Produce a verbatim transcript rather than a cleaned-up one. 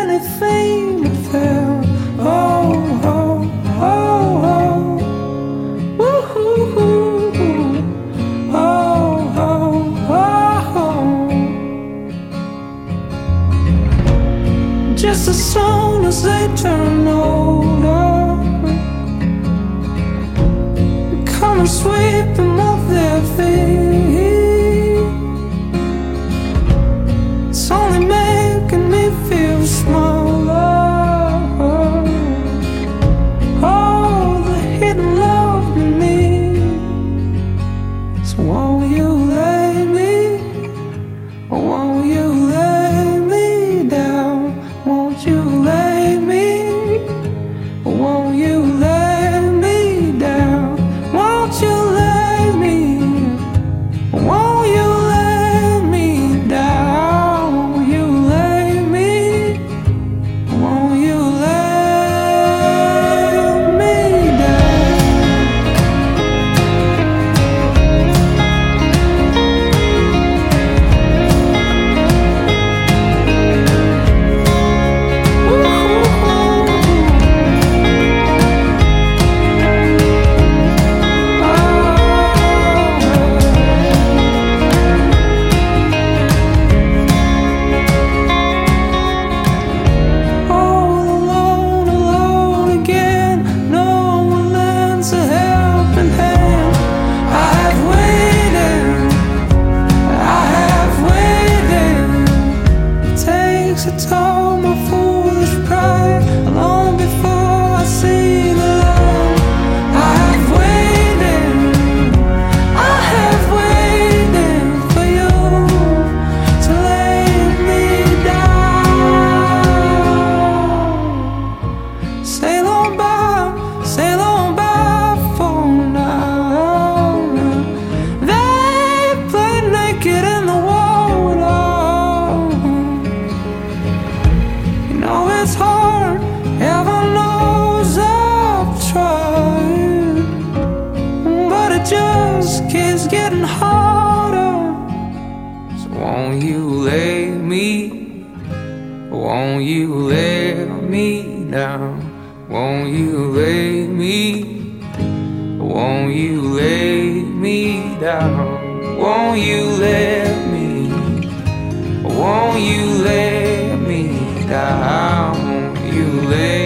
anything but fail. Oh, oh, oh, oh. Woo-hoo-hoo. Oh, oh, oh, oh. Just as soon as they turn older, come and sweep them off their feet. It's only making me feel smaller. Oh, the hidden love in me. So won't you lay me, or won't you lay me down? Won't you lay me, or won't you lay me down? Won't you lay me, or won't you lay me down? Won't you lay me, or won't you lay me down? All alone, alone again. No one lends a helping hand. I have waited, I have waited. It takes a toll, my foolish pride, long before I see the light. I have waited, I have waited for you to lay me down. Sail on by, sail on by for now. They play naked in the water. You know it's hard, heaven knows I've tried, but it just keeps getting harder. So won't you lay me, won't you lay me down? Won't you lay me, won't you lay me down? Won't you let me, won't you lay me down? Won't you lay